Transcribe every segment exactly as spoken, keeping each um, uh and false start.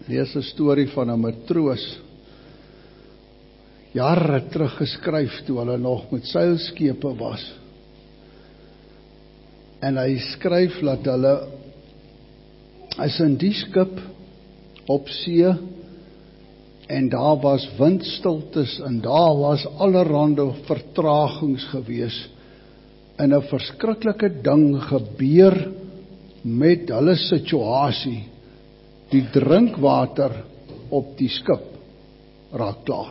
lees 'n storie van 'n matroos, jare terug geskryf toe hulle nog met seilskepe was. En hy skryf dat hulle is in die skip op see, en daar was windstiltes, en daar was allerhande vertragings gewees, en 'n verskriklike ding gebeur met hulle situasie. Die drinkwater op die skip raak klaar.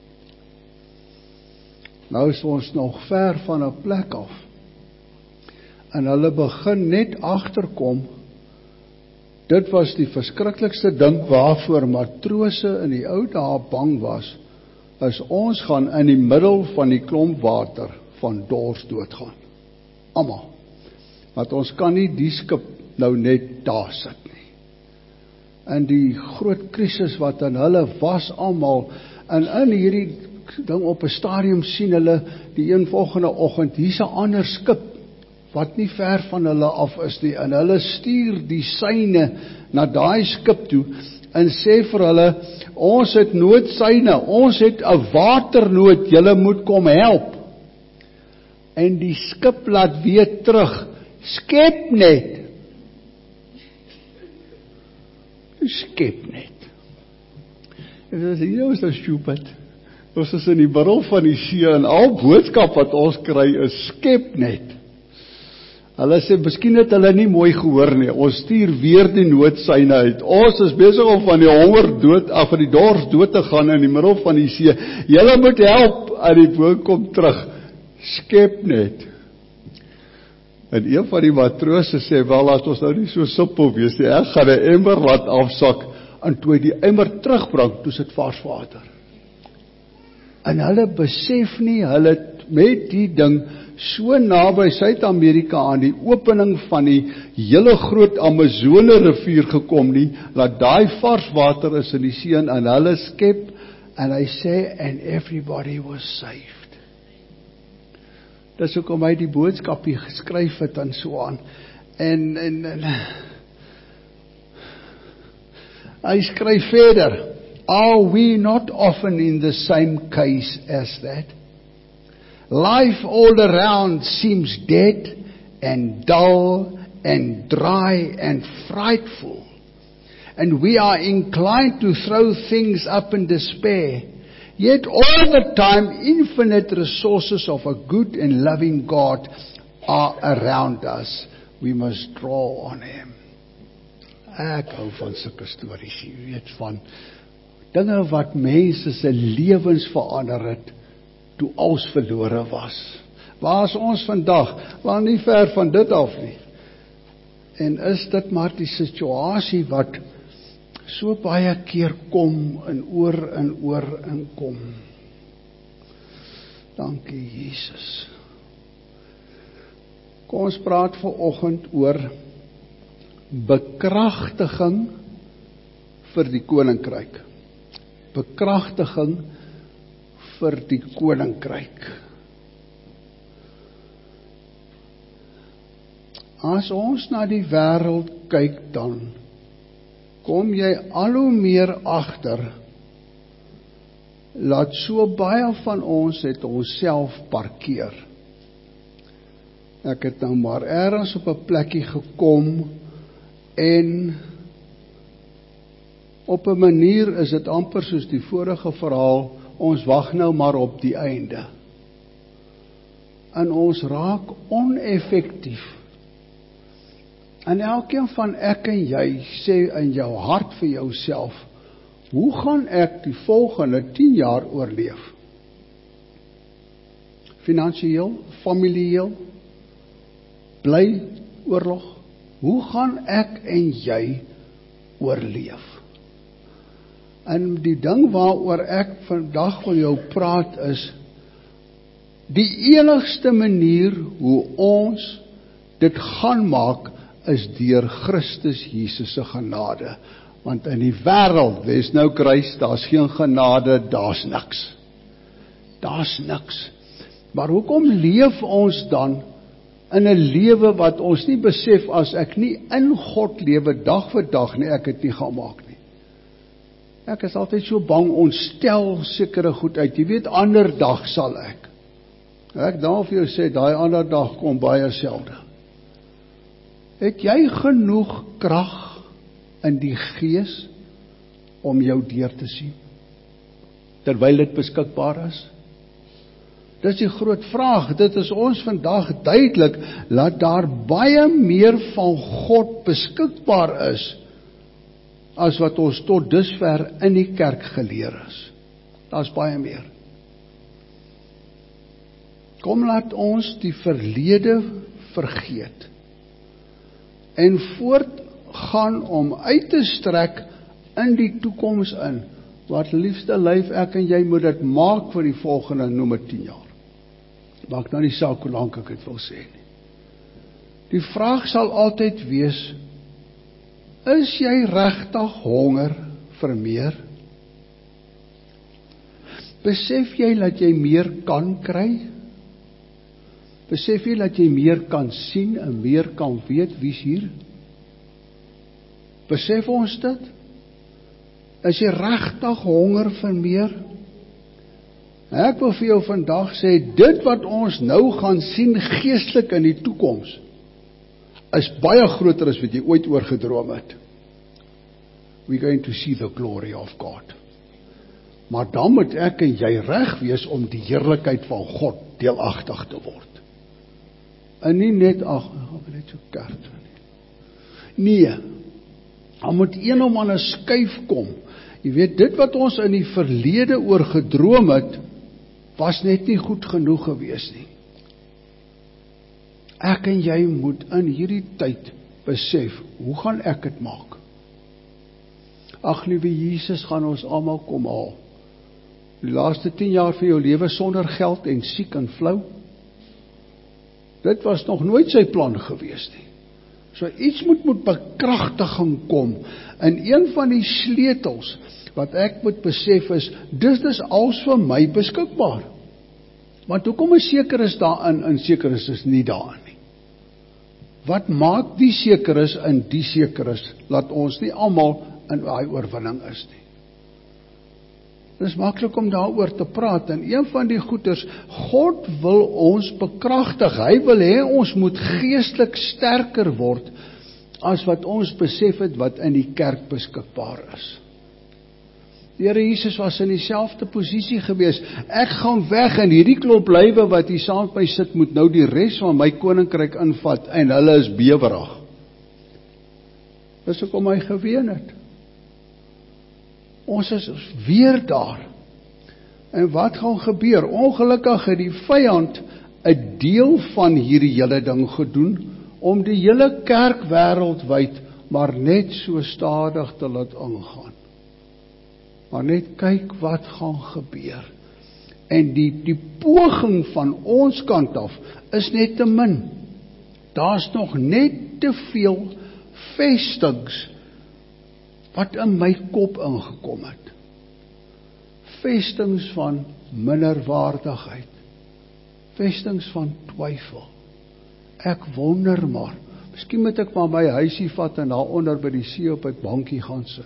Nou is ons nog ver van 'n plek af, en hulle begin net agterkom, dit was die verskriklikste ding waarvoor matrose in die ou dae bang was, is ons gaan in die middel van die klomp water van dors doodgaan. Almal. Want ons kan nie die skip nou net daar sit nie. En die groot krisis wat aan hulle was almal, en in hierdie ding op 'n stadium sien hulle die een volgende oggend, hier's 'n ander skip, wat nie ver van hulle af is nie, en hulle stuur die syne na daai skip toe, en sê vir hulle, ons het noodsyne, ons het 'n waternood, julle moet kom help. En die skip laat weer terug, skep net. Skep net. En dit is, hier is so stupid. Ons is in die middel van die see, en al boodskap wat ons kry is, skep net. Hulle sê, miskien het hulle nie mooi gehoor nie, ons stuur weer die noodsyne uit, ons is besig om van die honger dood, af van die dors dood te gaan in die middel van die see, julle moet help, en die boot kom terug, skep net. En een van die matrose sê, wel, laat ons nou nie so simpel wees nie, ek gaan 'n emmer laat afsak, en toe hy die emmer terugbring, toe sit vars water. En hulle besef nie, hulle het met die ding so naby Suid-Amerika aan die opening van die hele groot Amazone rivier gekom nie, dat daai vars water is in die see, en hulle skep, en hy sê, and everybody was saved. Dis hoekom hy die boodskap hier geskryf het en so aan. En, en, en hy skryf verder, are we not often in the same case as that? Life all around seems dead and dull and dry and frightful, and we are inclined to throw things up in despair. Yet all the time, infinite resources of a good and loving God are around us. We must draw on Him. Ek hou van sulke stories, jy weet, van dinge wat mense se lewens verander het, toe alles verlore was. Waar is ons vandag? Waar nie ver van dit af nie. En is dit maar die situasie wat so baie keer kom, en oor en oor en kom. Dankie Jesus. Kom ons praat vanoggend oor bekragtiging vir die koninkryk. Bekragtiging vir die koninkryk. As ons na die wêreld kyk, dan kom jy al hoe meer agter, laat so baie van ons het onsself parkeer. Ek het nou maar ergens op 'n plekkie gekom, en op 'n manier is dit amper soos die vorige verhaal, ons wag nou maar op die einde. En ons raak oneffektief. En elkeen van ek en jy sê in jou hart vir jouself, hoe gaan ek die volgende tien jaar oorleef? Finansieel, familieel, bly, oorlog. Hoe gaan ek en jy oorleef? En die ding waaroor ek vandag wil jou praat is, die enigste manier hoe ons dit gaan maak, is deur Christus Jesus se genade. Want in die wêreld, there's no grace, daar's geen genade, daar's niks. Daar's niks. Maar hoekom leef ons dan in 'n lewe wat ons nie besef, as ek nie in God lewe dag vir dag nie, ek het nie gemaak nie. Ek is altyd so bang, ontstel sekere goed uit. Jy weet, ander dag sal ek. Ek daar vir jou sê, daai ander dag kom baie selde. Het jy genoeg krag in die gees om jou deur te sien? Terwyl dit beskikbaar is? Dis die groot vraag. Dit is ons vandag duidelik, dat daar baie meer van God beskikbaar is, as wat ons tot dusver in die kerk geleer is. Daar is baie meer. Kom laat ons die verlede vergeet, en voortgaan om uit te strek in die toekoms in, wat liefste lyf ek en jy moet dit maak vir die volgende, noem het tien jaar. Maak nou nie saak hoe lank ek het wil sê nie. Die vraag sal altyd wees, is jy regtig honger vir meer? Besef jy dat jy meer kan kry? Besef jy dat jy meer kan sien en meer kan weet wie's hier? Besef ons dit? Is jy regtig honger vir meer? Ek wil vir jou vandag sê, dit wat ons nou gaan sien geestelik in die toekoms, is baie groter as wat jy ooit oor gedroom het. We're going to see the glory of God. Maar dan moet ek en jy reg wees om die heerlikheid van God deelagtig te word. En nie net, ag, ek wil net so kaart. Nee, dan moet een om aan 'n skuif kom. Jy weet, dit wat ons in die verlede oor gedroom het, was net nie goed genoeg gewees nie. Ek en jy moet in hierdie tyd besef, hoe gaan ek dit maak? Ag, liewe Jesus, gaan ons almal kom haal. Die laaste tien jaar van jou lewe sonder geld en siek en flou. Dit was nog nooit sy plan gewees nie. So iets moet met bekragtiging kom. En een van die sleutels wat ek moet besef is, dit is als vir my beskikbaar. Want hoekom is seker is daarin en seker is is nie daarin nie? Wat maak die seker is en die seker is, laat ons nie almal in daai oorwinning is nie. Dit is maklik om daaroor te praat, en een van die goeders, God wil ons bekragtig, hy wil hê ons moet geestelik sterker word, as wat ons besef het, wat in die kerk beskikbaar is. Die Here Jesus was in dieselfde posisie gewees, ek gaan weg, en hierdie klomp lywe wat hier saam met my sit, moet nou die res van my koninkryk invat, en hulle is bewerig. Dis hoekom hy geween het. Ons is weer daar. En wat gaan gebeur? Ongelukkig het die vyand 'n deel van hierdie hele ding gedoen, om die hele kerk wêreldwyd maar net so stadig te laat ingaan. Maar net kyk wat gaan gebeur. En die, die poging van ons kant af is net te min. Daar's nog net te veel vestings wat in my kop ingekom het. Vestings van minderwaardigheid. Vestings van twyfel. Ek wonder maar, miskien moet ek maar my huisie vat en daar onder by die see op 'n bankie gaan sit.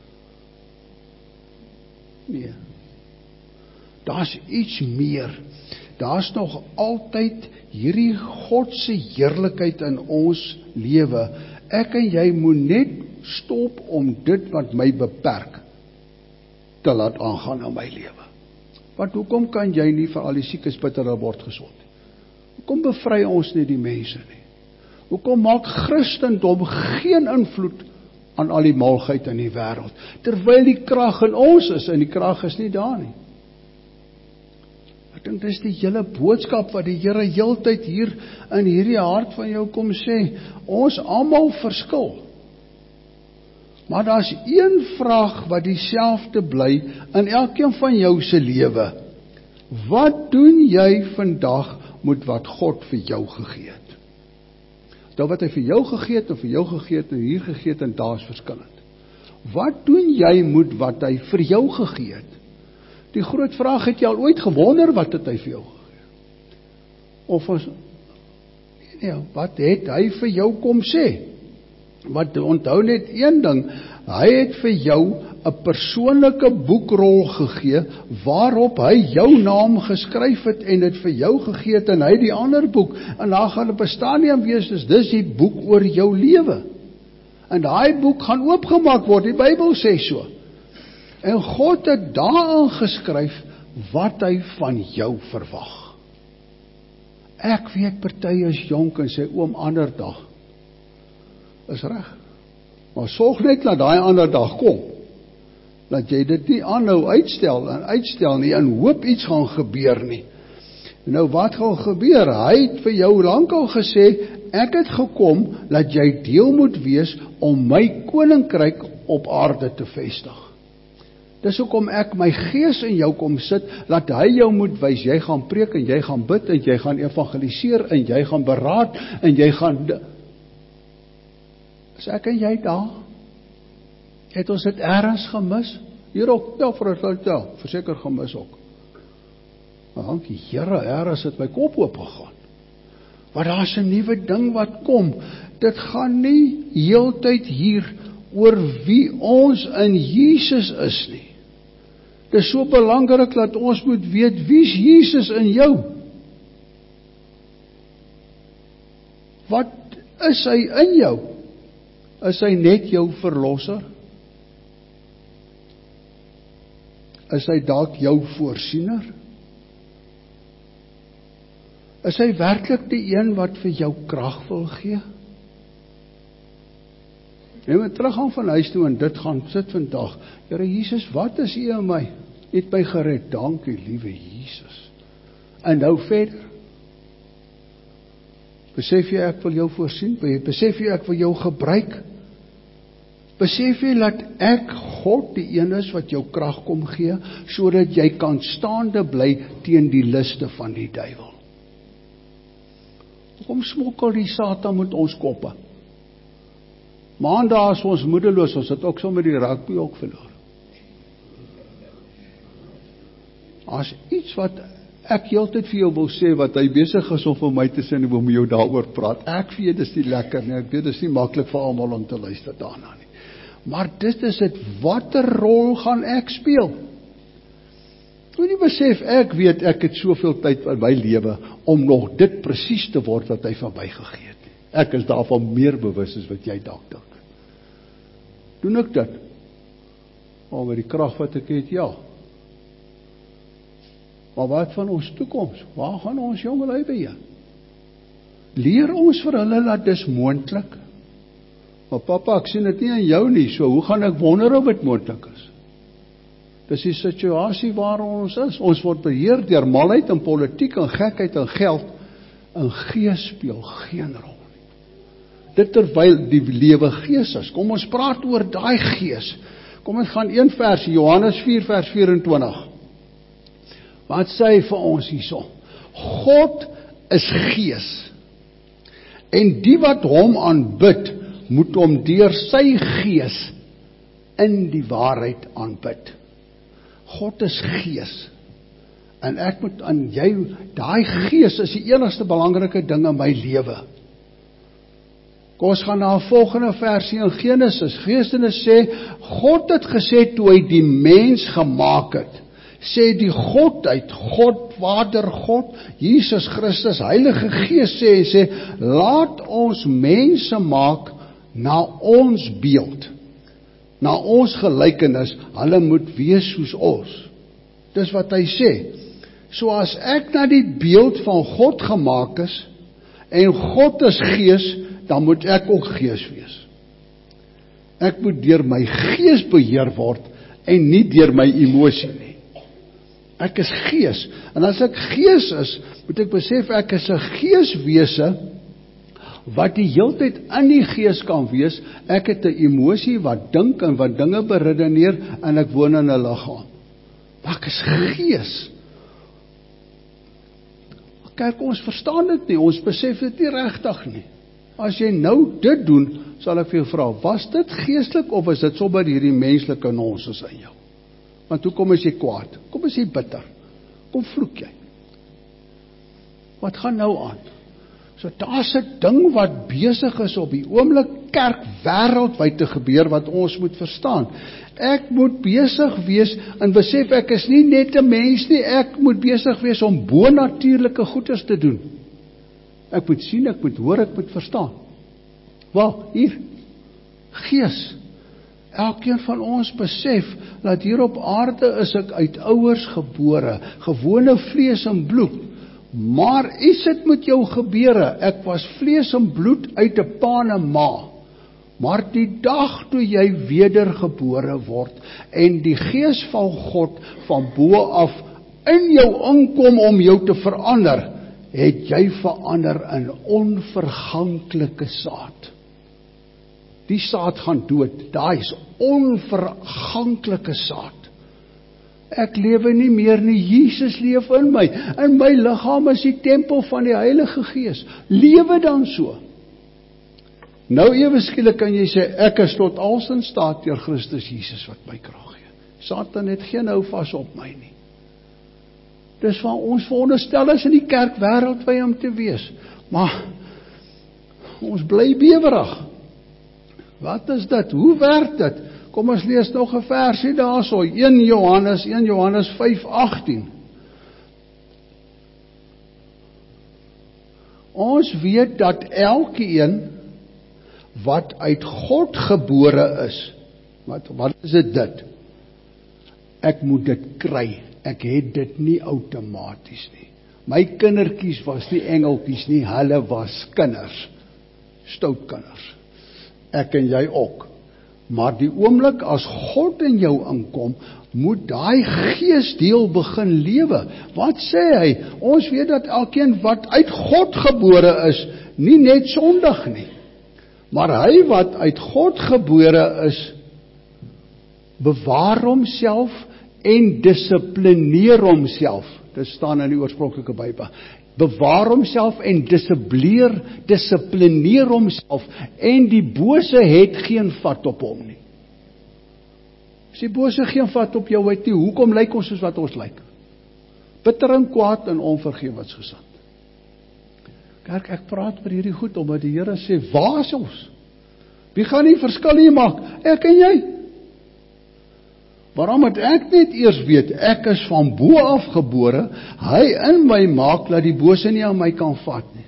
Nee. Daar's iets meer. Daar's nog altyd hierdie God se heerlikheid in ons lewe. Ek en jy moet net stop om dit wat my beperk te laat aangaan in my lewe. Want hoekom kan jy nie vir al die siekes bid dat hulle word gesond nie? Hoekom bevry ons nie die mense nie? Hoekom maak Christendom geen invloed aan al die malgheid in die wêreld, terwyl die krag in ons is, en die krag is nie daar nie? Ek dink dis die hele boodskap wat die Here heeltyd hier in hierdie hart van jou kom sê, ons almal verskil. Maar daar's een vraag wat dieselfde bly in elkeen van jou se lewe. Wat doen jy vandag met wat God vir jou gegee het? Dat wat hy vir jou gegee het, en vir jou gegee het, en hier gegee het, en daar is verskillend. Wat doen jy met wat hy vir jou gegee het? Die groot vraag, het jy al ooit gewonder wat het hy vir jou gegee? Of ons, nee, wat het hy vir jou kom sê? Want onthou net een ding, hy het vir jou 'n persoonlike boekrol gegee, waarop hy jou naam geskryf het, en dit vir jou gegee het, en hy die ander boek, en daar gaan 'n bestadium wees, dus dis die boek oor jou lewe, en daai boek gaan oopgemaak word, die Bybel sê so, en God het daarin geskryf, wat hy van jou verwag. Ek weet party is jonk, en sê, oom, ander dag, is reg, maar sorg net dat daai ander dag kom, dat jy dit nie aanhou uitstel, en uitstel nie, en hoop iets gaan gebeur nie. Nou wat gaan gebeur? Hy het vir jou lankal gesê, ek het gekom, dat jy deel moet wees, om my koninkryk op aarde te vestig. Dis hoekom ek my gees in jou kom sit, dat hy jou moet wys, jy gaan preek, en jy gaan bid, en jy gaan evangeliseer, en jy gaan beraad, en jy gaan... Is ek en jy daar? Het ons dit ergens gemis? Hier ook, ja, vir het ja, verseker gemis ook. Maar dankie Here, ergens het my kop oopgegaan. Maar daar is 'n nuwe ding wat kom. Dit gaan nie heeltyd hier oor wie ons in Jesus is nie. Dit is so belangrik dat ons moet weet, wie is Jesus in jou? Wat is hy in jou? Is hy net jou verlosser? Is hy dalk jou voorsiener? Is hy werklik die een wat vir jou krag wil gee? Jy moet teruggaan van huis toe en dit gaan sit vandag. Here Jesus, wat is U in my? U het my gered, dankie liewe Jesus. En nou verder. Besef jy ek wil jou voorsien? Besef jy ek wil jou gebruik? Besef jy dat ek God die een is wat jou krag kom gee, sodat jy kan staande bly teen die liste van die duiwel? Hoekom smokkel die Satan met ons koppe? Maandag is ons moedeloos, ons het ook so met die rugby ook verloor. As iets wat ek heeltyd vir jou wil sê, wat hy besig is om vir my te sê, en ek wil met jou daaroor praat, ek weet, dis nie lekker nie, ek weet, dis nie maklik vir almal om te luister daarna nie. Maar dit is het, wat 'n rol gaan ek speel? Moet nie besef, ek weet, ek het soveel tyd in my lewe, om nog dit presies te word, wat hy van my gegee het. Ek is daarvan meer bewus as wat jy dalk dink. Doen ek dit? Maar met die krag wat ek het, ja. Maar wat van ons toekoms? Waar gaan ons jongelui wees? Leer ons vir hulle dat dis moontlik? Maar papa, ek sien dit nie aan jou nie, so hoe gaan ek wonder of dit moontlik is? Dis die situasie waar ons is. Ons word beheer deur malheid en politiek en gekheid en geld, en gees speel geen rol nie. Dit terwyl die lewe gees is. Kom ons praat oor daai gees. Kom ons gaan een vers, Johannes vier vers vyf-en-twintig. Wat sê hy vir ons hierso? God is gees, en die wat hom aanbid, moet hom deur sy gees in die waarheid aanbid. God is gees, en ek moet aan jou, daai gees is die enigste belangrike ding in my lewe. Kom ons gaan na 'n volgende versie in Genesis. Genesis sê, God het gesê toe hy die mens gemaak het, sê die Godheid, God, Vader, God, Jesus Christus, Heilige Gees sê, sê, laat ons mense maak na ons beeld, na ons gelykenis, hulle moet wees soos ons. Dis wat hy sê. So as ek na die beeld van God gemaak is, en God is gees, dan moet ek ook gees wees. Ek moet deur my gees beheer word, en nie deur my emosie nie. Ek is gees, en as ek gees is, moet ek besef, ek is 'n geeswese, wat die heeltyd in die gees kan wees. Ek het 'n emosie wat dink en wat dinge beredeneer, en ek woon in 'n liggaam. Maar ek is gees. Kerk, ons verstaan dit nie, ons besef dit nie regtig nie. As jy nou dit doen, sal ek vir jou vra, was dit geestelik, of is dit sommer hierdie menslike nonsens in jou? Want hoe kom as jy kwaad? Kom as jy bitter? Kom vloek jy? Wat gaan nou aan? So daar's 'n ding wat besig is op die oomblik kerk wêreldwyd te gebeur wat ons moet verstaan. Ek moet besig wees en besef ek is nie net 'n mens nie, ek moet besig wees om bonatuurlike goeders te doen. Ek moet sien, ek moet hoor, ek moet verstaan. Wel, hier, Gees. Elkeen van ons besef dat hier op aarde is ek uit ouers gebore, gewone vlees en bloed. Maar iets het met jou gebeure, ek was vlees en bloed uit 'n pa en 'n ma. Maar die dag toe jy wedergebore word en die Gees van God van bo af in jou inkom om jou te verander, het jy verander in onverganklike saad. Die saad gaan dood, daai is onverganklike saad. Ek lewe nie meer nie, Jesus leef in my. In my liggaam is die tempel van die Heilige Gees. Lewe dan so. Nou ewe skielik kan jy sê, ek is tot als in staat deur Christus Jesus wat my krag gee. Satan het geen hou vas op my nie. Dis van ons veronderstel is in die kerk wêreld by hom te wees. Maar ons bly bewerig. Wat is dit? Hoe werk dit? Kom ons lees nog 'n versie daarso, een Johannes, een Johannes vyf agtien. Ons weet dat elkeen wat uit God gebore is, wat, wat is dit dit? Ek moet dit kry, ek het dit nie outomaties nie. My kindertjies was nie engeltjies nie, hulle was kinders, stoutkinders. Ek en jy ook. Maar die oomblik as God in jou inkom, moet daai geesdeel begin lewe. Wat sê hy? Ons weet dat elkeen wat uit God gebore is, nie net sondig nie. Maar hy wat uit God gebore is, bewaar homself en dissiplineer homself. Dit staan in die oorspronklike Bybel. Bewaar homself en dissiplineer, dissiplineer homself en die bose het geen vat op hom nie. As die bose geen vat op jou het nie, hoekom lyk ons soos wat ons lyk? Bitter en kwaad en onvergewensgesand. Kerk, ek praat met hierdie goed omdat die Here sê, waar is ons? Wie gaan nie verskil hier maak? Ek en jy. Waarom het ek net eers weet, ek is van bo af gebore, hy in my maak, dat die bose nie aan my kan vat nie.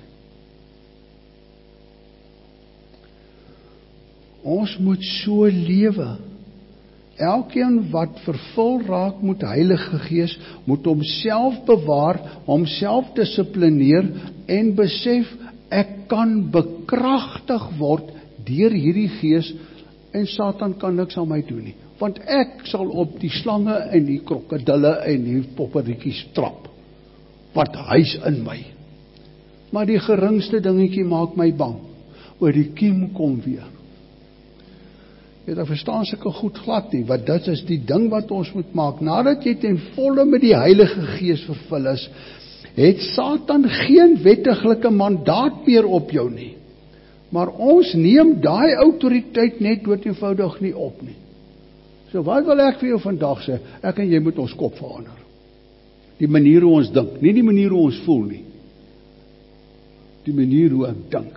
Ons moet so lewe. Elkeen wat vervul raak met Heilige Gees, moet homself bewaar, homself dissiplineer en besef, ek kan bekragtig word deur hierdie Gees en Satan kan niks aan my doen nie. Want ek sal op die slange en die krokodille en die popperietjies trap. Want hy's in my. Maar die geringste dingetjie maak my bang. Oor die kiem kom weer. Jy dan verstaan sulke goed glad nie, want dit is die ding wat ons moet maak. Nadat jy ten volle met die Heilige Gees vervul is, het Satan geen wettiglike mandaat meer op jou nie. Maar ons neem daai autoriteit net dood eenvoudig nie op nie. So wat wil ek vir jou vandag sê? Ek en jy moet ons kop verander. Die manier hoe ons dink, nie die manier hoe ons voel nie. Die manier hoe ek dink.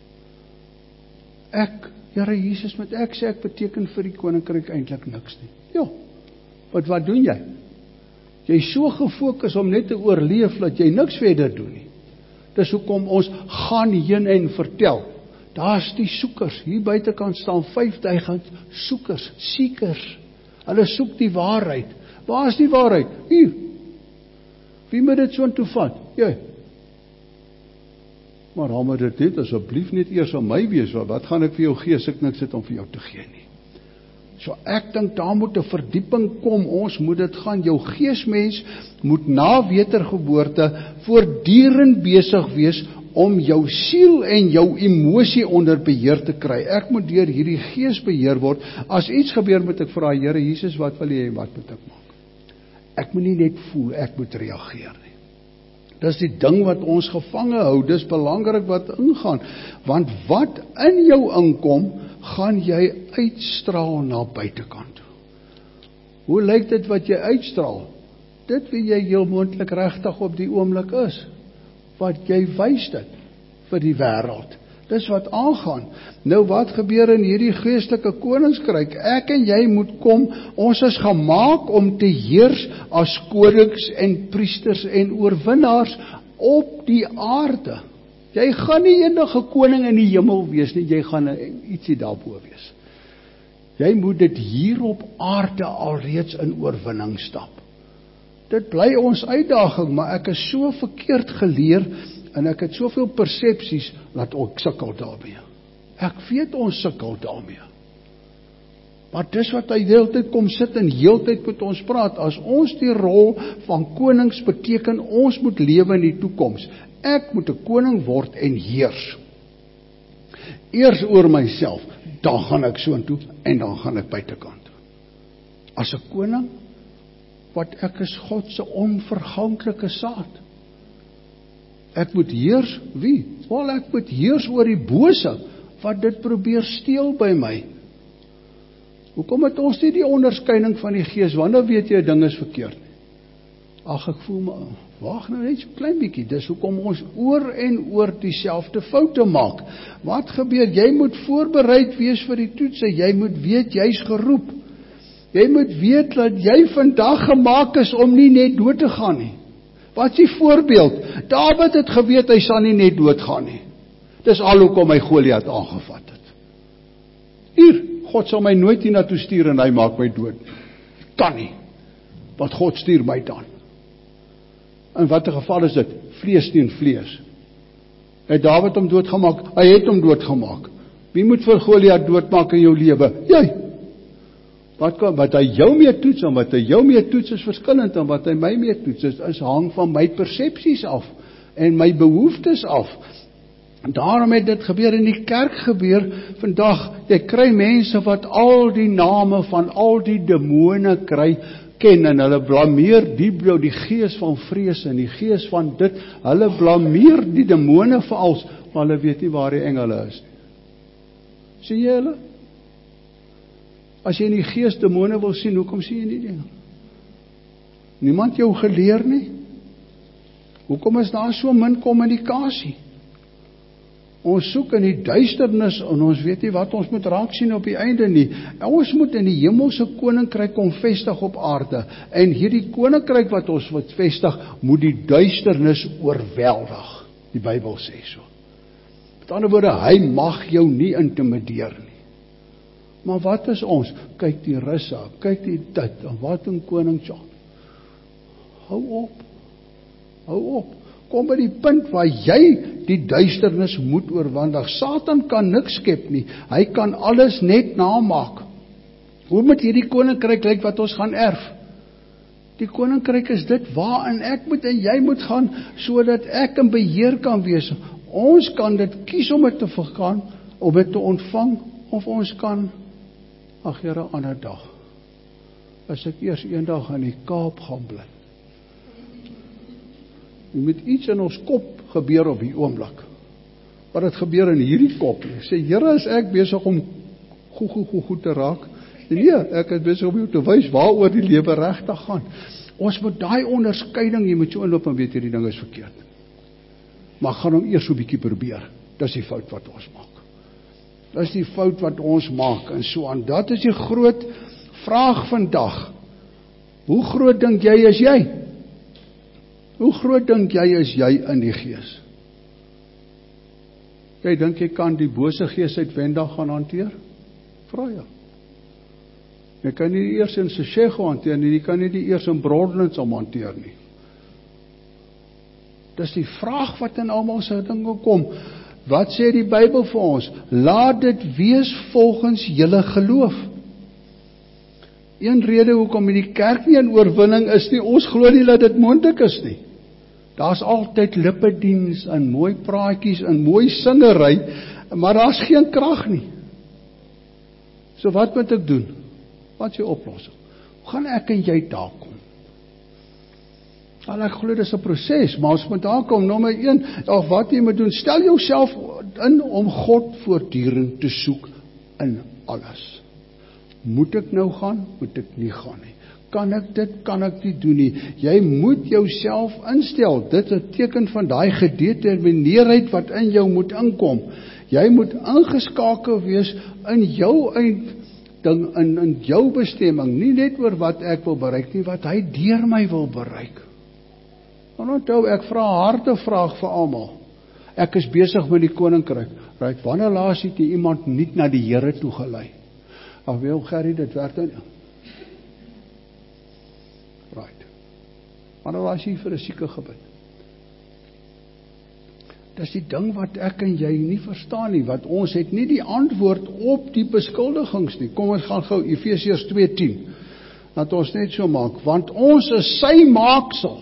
Ek, Here Jesus, met ek sê ek beteken vir die koninkryk eintlik niks nie. Ja, wat wat doen jy? Jy is so gefokus om net te oorleef dat jy niks verder doen nie. Dis hoekom ons gaan heen en vertel. Daar's die soekers, hier buitekant staan vyfduisend soekers, seekers. Hulle soek die waarheid. Waar is die waarheid? Hier. Wie moet dit so intoe vat? Jy. Maar hou maar dit net, asseblief net eers aan my wees, wat gaan ek vir jou gee, as ek niks het om vir jou te gee nie. So ek dink daar moet 'n verdieping kom, ons moet dit gaan, jou geesmens moet na wedergeboorte voortdurend besig wees om jou siel en jou emosie onder beheer te kry. Ek moet deur hierdie gees beheer word. As iets gebeur, moet ek vra, Here Jesus, wat wil jy, wat moet ek maak? Ek moet nie net voel, ek moet reageer nie. Dis die ding wat ons gevange hou, dis belangrik wat ingaan, want wat in jou inkom, gaan jy uitstraal na buitekant. Hoe lyk dit wat jy uitstraal? Dit wie jy heel moontlik regtig op die oomblik is. Wat jy wys dit. vir die wêreld. Dis wat aangaan. Nou wat gebeur in hierdie geestelike koninkryk? Ek en jy moet kom, ons is gemaak om te heers as konings en priesters en oorwinnaars op die aarde. Jy gaan nie enige koning in die hemel wees nie, jy gaan ietsie daarbo wees. Jy moet dit hier op aarde alreeds in oorwinning stap. Dit bly ons uitdaging, maar ek is so verkeerd geleer, en ek het soveel persepsies, dat ek sukkel daarmee. Ek weet ons sukkel daarmee. Maar dis wat hy die hele tyd kom sit en heeltyd met ons praat. As ons die rol van konings beteken, ons moet lewe in die toekoms. Ek moet 'n koning word en heers. Eers oor myself, dan gaan ek soontoe en dan gaan ek buitekant toe. As 'n koning, wat ek is God se onverganklike saad. Ek moet heers, wie? Wel, ek moet heers oor die bose, wat dit probeer steel by my. Hoekom het ons nie die onderskeiding van die gees, wanneer weet jy 'n ding is verkeerd? Ag, ek voel my, wag nou net so klein bietjie, dis hoekom ons oor en oor dieselfde foute maak. Wat gebeur? Jy moet voorbereid wees vir die toetse, jy moet weet jy's geroep. Jy moet weet dat jy vandag gemaak is om nie net dood te gaan nie. Wat is die voorbeeld? Dawid het geweet hy sal nie net doodgaan nie. Dis al hoekom hy Goliat aangevat het. Hier, God sal my nooit hiernatoe stuur en hy maak my dood. Kan nie. Want God stuur my dan. In watter geval is dit? Vlees teen vlees. Het Dawid hom doodgemaak? Hy het hom doodgemaak. Wie moet vir Goliat doodmaak in jou lewe? Jy. Wat, kan, wat hy jou mee toets, en wat hy jou mee toets is verskillend, en wat hy my mee toets is, is hang van my persepsies af, en my behoeftes af. En daarom het dit gebeur in die kerk gebeur, vandag, jy kry mense wat al die name van al die demone kry, ken, en hulle blameer die, die gees van vrees, en die gees van dit, hulle blameer die demone vir als, maar hulle weet nie waar die engele is. Sien jy hulle? As jy in die gees demone wil sien, hoekom sien jy nie die? Niemand jou geleer nie. Hoekom is daar so min kommunikasie? Ons soek in die duisternis, en ons weet nie wat ons moet raak sien op die einde nie. Ons moet in die hemelse koninkryk kom vestig op aarde, en hierdie koninkryk wat ons wat vestig, moet die duisternis oorweldig. Die Bybel sê so. Met ander woorde, hy mag jou nie intimideer nie. Maar wat is ons? Kyk die Russe, kyk die dit, en wat in koning John. Hou op, hou op. Kom by die punt waar jy die duisternis moet oorwandig. Satan kan niks skep nie, hy kan alles net namaak. Hoe moet hierdie koninkryk lyk wat ons gaan erf? Die koninkryk is dit waarin ek moet en jy moet gaan, sodat ek in beheer kan wees. Ons kan dit kies om dit te vergaan, om dit te ontvang, of ons kan, ag Here, 'n ander dag, as ek eers eendag in die Kaap gaan bly. Jy moet iets in ons kop gebeur op die oomblik. Wat het gebeur in hierdie kop? Ek sê, Here, is ek besig om goed, goed, goed, goed te raak? Nee, ek is besig om jou te wys waaroor die lewe regtig gaan. Ons moet daai onderskeiding, jy moet so inloop en weet hierdie ding is verkeerd. Maar gaan hom eers so 'n bietjie probeer. Dis die fout wat ons maak. Dis die fout wat ons maak, en so aan. Dat is die groot vraag vandag. Hoe groot dink jy is jy? Hoe groot dink jy is jy in die gees? Jy dink jy kan die bose gees uitwendig gaan hanteer? Vra jou. Jy kan nie die eers in Seshego hanteer nie, jy kan nie die eers in Broadlands om hanteer nie. Dis die vraag wat in almal se dinge kom. Wat sê die Bybel vir ons? Laat dit wees volgens julle geloof. Een rede hoekom die kerk nie in oorwinning is nie, ons glo nie dat dit moontlik is nie. Daar's altyd lippediens en mooi praatjies en mooi singery, maar daar's geen krag nie. So wat moet ek doen? Wat is die oplossing? Hoe gaan ek en jy daar kom? Al ek glo dis 'n proses, maar ons moet daar kom. Nommer een, of wat jy moet doen, stel jouself in om God voortdurend te soek in alles. Moet ek nou gaan? Moet ek nie gaan nie? Kan ek dit? Kan ek nie doen nie? Jy moet jouself instel. Dit is 'n teken van daai gedetermineerdheid wat in jou moet inkom. Jy moet ingeskakel wees in jou eind ding, in, in jou bestemming, nie net oor wat ek wil bereik nie, wat hy deur my wil bereik. En onthou, ek vra 'n harde vraag vir almal. Ek is besig met die koninkryk. Right, wanneer laas het jy iemand nie na die Here toe gelei? Ag wel, Gerry, dit werk nou nie. Right. Wanneer laas jy vir 'n sieke gebid? Dis die ding wat ek en jy nie verstaan nie, wat ons het nie die antwoord op die beskuldigings nie. Kom ons gaan gou Efesiërs twee tien. Laat ons net so maak, want ons is sy maaksel,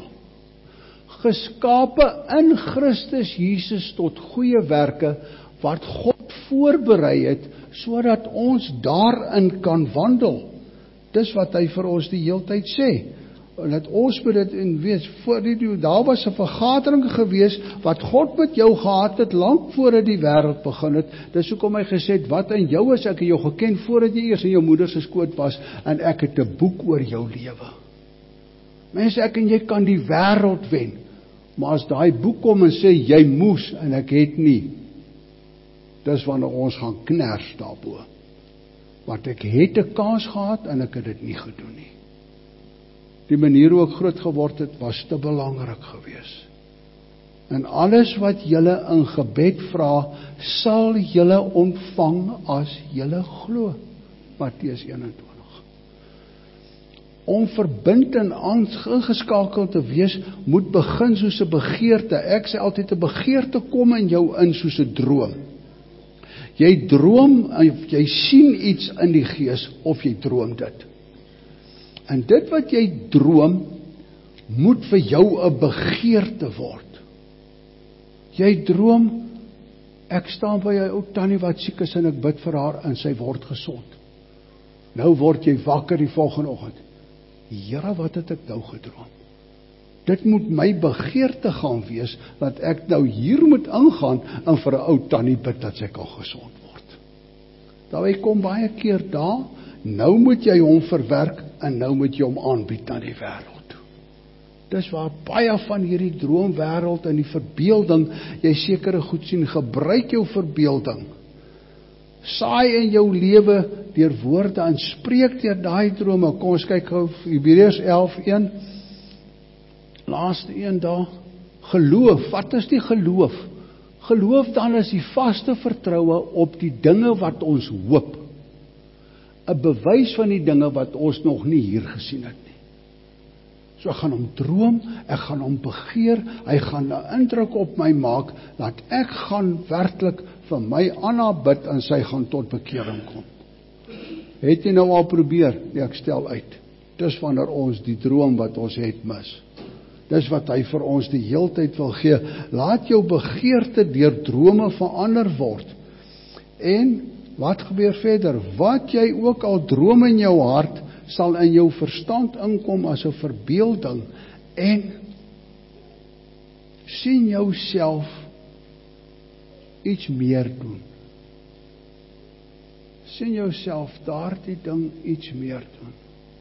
geskape in Christus Jesus tot goeie werke, wat God voorberei het, sodat ons daarin kan wandel. Dis wat hy vir ons die heeltyd sê. Dat ons moet dit in wees, voor die, daar was 'n vergadering gewees, wat God met jou gehad het, lank voordat die wêreld begin het. Dis hoekom hy gesê het, wat in jou is, ek het jou geken, voordat jy eers in jou moeder se skoot was, en ek het 'n boek oor jou lewe. Mense, ek en jy kan die wêreld wen, maar as daai boek kom en sê, jy moes, en ek het nie, dis wanneer ons gaan kners daarbo. Want ek het 'n kans gehad, en ek het dit nie gedoen nie. Die manier hoe ek groot geword het, was te belangrik gewees. En alles wat julle in gebed vra, sal julle ontvang as julle glo. Matteus eenentwintig. Om verbind en ingeskakeld te wees, moet begin soos 'n begeerte. Ek sê altyd, 'n begeerte kom in jou in soos 'n droom. Jy droom, jy sien iets in die gees, of jy droom dit. En dit wat jy droom, moet vir jou 'n begeerte word. Jy droom, ek staan by 'n ou tannie wat siek is en ek bid vir haar en sy word gesond. Nou word jy wakker die volgende oggend. Here, wat het ek nou gedroom? Dit moet my begeerte gaan wees, dat ek nou hier moet ingaan en vir 'n ou tannie bid dat sy kan gesond word. Daarby kom baie keer daar, nou moet jy hom verwerk, en nou moet jy hom aanbied aan die wêreld. Dis waar baie van hierdie droomwêreld en die verbeelding, jy sekere goed sien, gebruik jou verbeelding. Saai in jou lewe deur woorde en spreek deur daai drome. Kom ons kyk gou Hebreërs elf een. Laaste een daar. Geloof, wat is die geloof? Geloof dan is die vaste vertroue op die dinge wat ons hoop. 'n bewys van die dinge wat ons nog nie hier gesien het nie. So ek gaan hom droom, ek gaan hom begeer, hy gaan 'n indruk op my maak, dat ek gaan werklik vir my Anna bid, en sy gaan tot bekering kom. Het jy nou al probeer? Nee, ek stel uit. Dis wanneer ons die droom wat ons het mis. Dis wat hy vir ons die heeltyd wil gee. Laat jou begeerte deur drome verander word. En wat gebeur verder? Wat jy ook al droom in jou hart, sal in jou verstand inkom as 'n verbeelding, en sien jouself iets meer doen. Sien jouself daardie ding iets meer doen.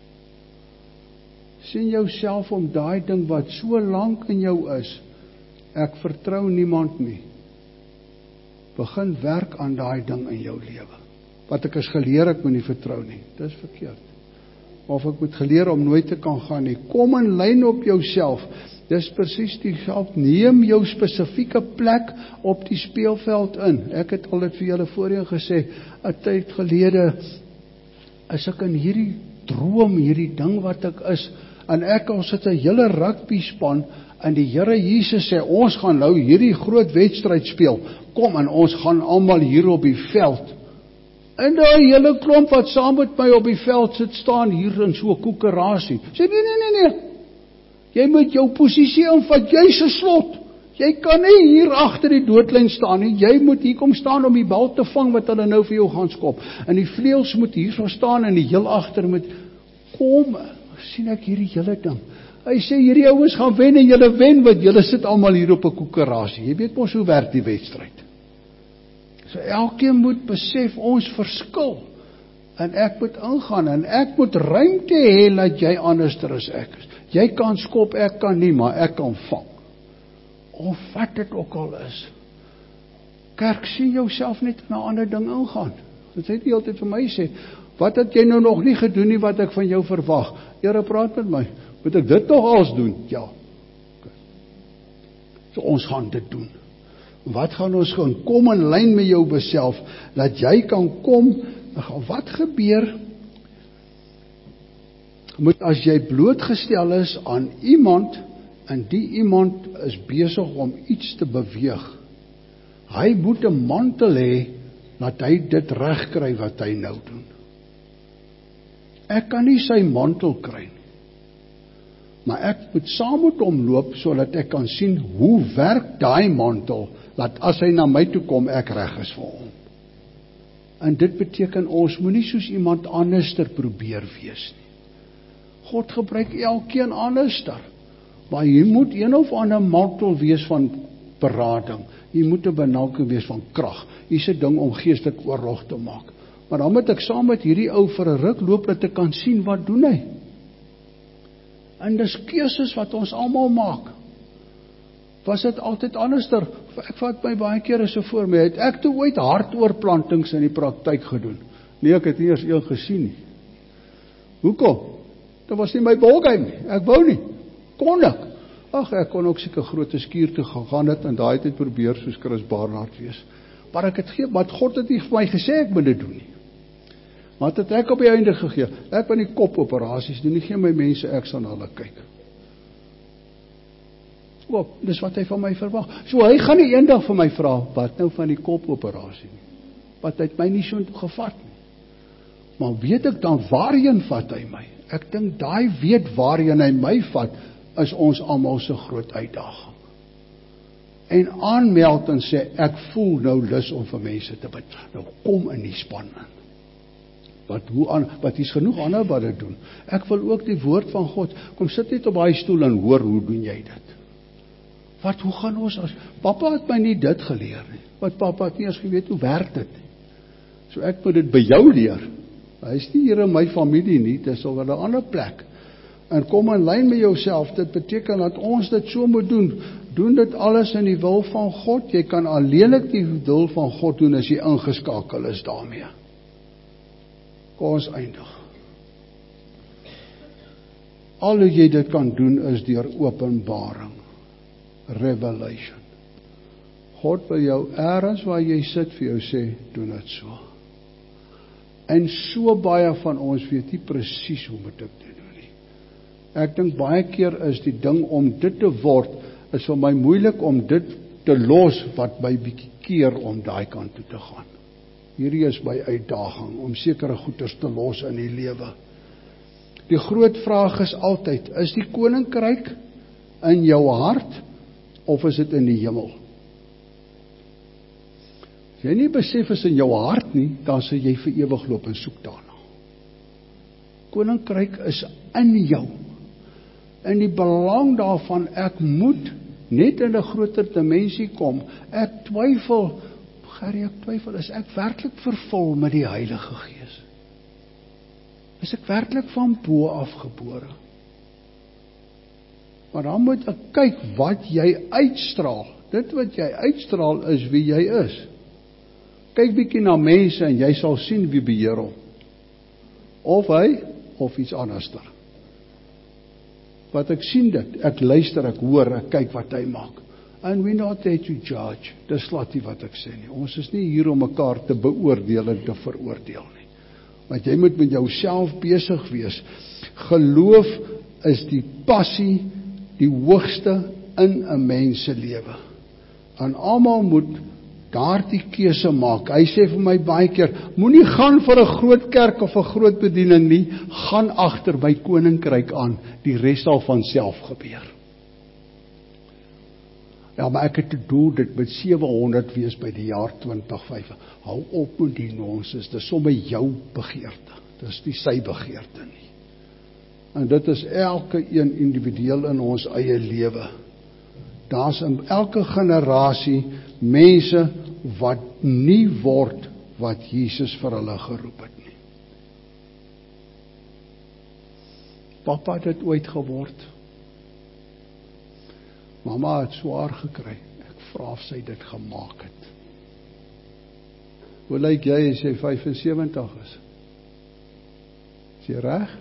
Sien jouself om daai ding wat so lank in jou is, ek vertrou niemand nie. Begin werk aan daai ding in jou lewe. Wat ek is geleer, ek moet nie vertrou nie. Dis verkeerd. Of ek moet geleer om nooit te kan gaan nie. Kom in lyn op jouself. Dis presies die geld. Neem jou spesifieke plek op die speelveld in. Ek het al dit vir julle voorheen gesê, 'n tyd gelede is ek in hierdie droom, hierdie ding wat ek is, en ek al sit 'n hele rugby span, en die Here Jesus sê, ons gaan nou hierdie groot wedstryd speel. Kom, en ons gaan almal hier op die veld. En daai hele klomp wat saam met my op die veld sit staan, hier in so 'n koekerasie. Sê, nee, nee, nee, nee. Jy moet jou posisie invat, jy's 'n slot. Jy kan nie hier agter die doodlyn staan nie. Jy moet hier kom staan om die bal te vang wat hulle nou vir jou gaan skop. En die vleuels moet hier so staan en die heel agter moet kom. Sien ek hierdie hele ding. Hy sê hierdie ouens gaan wen en julle wen, want julle sit almal hier op 'n koekerasie. Jy weet mos hoe werk die wedstryd. So elkeen moet besef ons verskil. En ek moet ingaan, en ek moet ruimte hê dat jy anderster as ek is. Jy kan skop, ek kan nie, maar ek kan vang. Of wat dit ook al is. Kerk, sien jouself net in 'n ander ding ingaan. Dit sê nie altyd vir my sê, wat het jy nou nog nie gedoen nie wat ek van jou verwag? Here, praat met my. Moet ek dit nog als doen? Ja. So ons gaan dit doen. Wat gaan ons gaan? Kom in lyn met jou beself, dat jy kan kom. Wat gebeur? Moet as jy blootgestel is aan iemand, en die iemand is besig om iets te beweeg. Hy moet 'n mantel hê, dat hy dit reg kry wat hy nou doen. Ek kan nie sy mantel kry nie. Maar ek moet saam met hom loop, sodat ek kan sien, hoe werk daai mantel, dat as hy na my toe kom, ek reg is vir hom. En dit beteken, ons moet nie soos iemand anderster probeer wees nie. God gebruik elkeen anderster, maar jy moet een of ander mantel wees van berading, jy moet 'n benauwing wees van krag, jy is 'n ding om geestelik oorlog te maak, maar dan moet ek saam met hierdie ou vir 'n ruk loop, dat ek kan sien, wat doen hy? En dis keuses wat ons almal maak. Was dit altyd anderster? Ek vat my baie keer as 'n voorbeeld. Het ek toe ooit hartoorplantings in die praktyk gedoen? Nee, ek het nie eers een gesien nie. Hoekom? Dit was nie my ballgame nie. Ek wou nie. Kon ek? Ag, ek kon ook seker groot skuur toe gegaan het en daai tyd probeer soos Chris Barnard wees. Maar ek het geen, maar God het nie vir my gesê ek moet dit doen nie. Wat het ek op die einde gegee? Ek wil nie kopoperasies doen nie, gee my mense, ek sal na hulle kyk. Oop, dis wat hy van my verwag. So hy gaan nie eendag vir my vra, wat nou van die kopoperasie nie? Wat het my nie so gevat nie. Maar weet ek dan, waarheen vat hy my? Ek dink daai weet waarheen hy my vat, is ons almal se groot uitdaging. En aanmeld en sê, ek voel nou lus om vir mense te bid. Nou kom in die span in. Wat, hoe aan, wat is genoeg ander wat dit doen. Ek wil ook die woord van God, kom sit net op daai stoel en hoor, hoe doen jy dit? Wat, hoe gaan ons, as, papa het my nie dit geleer nie, wat papa het nie eens geweet, hoe werk dit nie. So ek moet dit by jou leer, hy is nie hier in my familie nie, dit is al in 'n ander plek, en kom in lyn met jouself, dit beteken dat ons dit so moet doen, doen dit alles in die wil van God, jy kan alleenlik die wil van God doen, as jy ingeskakel is daarmee. Kom ons eindig. Al hoe jy dit kan doen, is deur openbaring. Revelation. God wil jou ergens waar jy sit vir jou sê, doen dit so. En so baie van ons weet nie presies hoe moet ek dit doen nie. Ek dink baie keer is die ding om dit te word, is vir my moeilik om dit te los, wat my bietjie keer om daai kant toe te gaan. Hierdie is my uitdaging, om sekere goeders te los in die lewe. Die groot vraag is altyd, is die koninkryk in jou hart, of is dit in die hemel? As jy nie besef is in jou hart nie, dan sal jy vir ewig loop en soek daarna. Koninkryk is in jou. En die belang daarvan, ek moet net in 'n groter dimensie kom. Ek twyfel, Gerrie, ek twyfel, is ek werklik vervul met die Heilige Gees? Is ek werklik van bo afgebore? Maar dan moet ek kyk wat jy uitstraal. Dit wat jy uitstraal is wie jy is. Kyk bietjie na mense en jy sal sien wie beheer hom. Of hy, of iets anderster. Wat ek sien dit, ek luister, ek hoor, ek kyk wat hy maak. And we're not there to judge. Dis laat nie wat ek sê nie. Ons is nie hier om mekaar te beoordeel en te veroordeel nie. Want jy moet met jouself besig wees. Geloof is die passie, die hoogste in 'n mens se lewe. En almal moet daardie keuse maak. Hy sê vir my baie keer, moenie gaan vir 'n groot kerk of 'n groot bediening nie, gaan agter by koninkryk aan, die res sal van self gebeur. Ja, maar ek het 'n doel, dit moet sewe honderd wees by die jaar twintig vyf. Hou op met die nonsens, dis sommer jou begeerte, dis nie sy begeerte nie. En dit is elke een individueel in ons eie lewe. Daar's in elke generasie mense wat nie word wat Jesus vir hulle geroep het nie. Papa het dit ooit geword. Mama het swaar gekry. Ek vra of sy dit gemaak het. Hoe lyk jy as jy vyf en sewentig is? Is jy reg?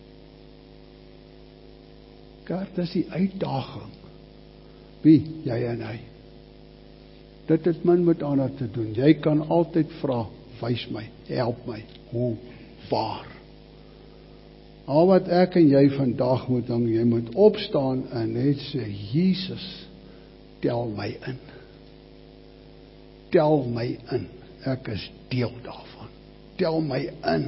Kijk, dis die uitdaging. Wie? Jy en hy. Dit het min met ander te doen. Jy kan altyd vra, wys my, help my, hoe, waar. Al wat ek en jy vandag moet doen, jy moet opstaan en net sê, Jesus, tel my in. Tel my in. Ek is deel daarvan. Tel my in.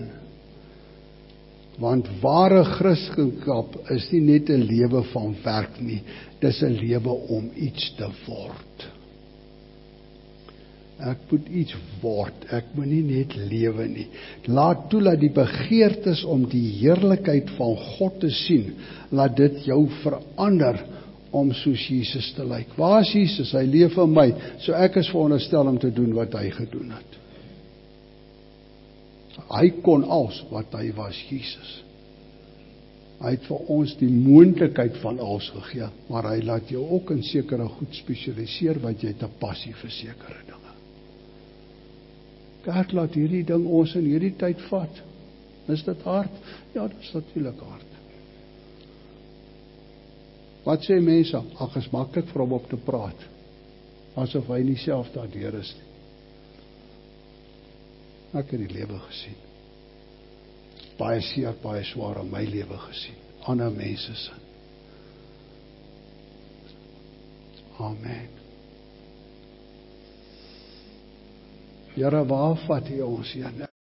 Want ware Christendom is nie net 'n lewe van werk nie, dis 'n lewe om iets te word. Ek moet iets word, ek moet nie net lewe nie. Laat toe dat die begeertes om die heerlikheid van God te sien, laat dit jou verander om soos Jesus te lyk. Waar is Jesus? Hy leef in my, so ek is veronderstel om te doen wat hy gedoen het. Hy kon als wat hy was, Jesus. Hy het vir ons die moontlikheid van als gegee, maar hy laat jou ook in sekere goed spesialiseer, wat jy het 'n passie vir sekere dinge. Kerk, laat hierdie ding ons in hierdie tyd vat. Is dit hard? Ja, dit is natuurlik hard. Wat sê mense? Ag, is maklik vir hom op te praat, asof hy nie self daardeur is nie. Ek het die lewe gesien. Baie seer, baie swaar in my lewe gesien. Ander mense se. Amen. Here, waar vat U ons heen?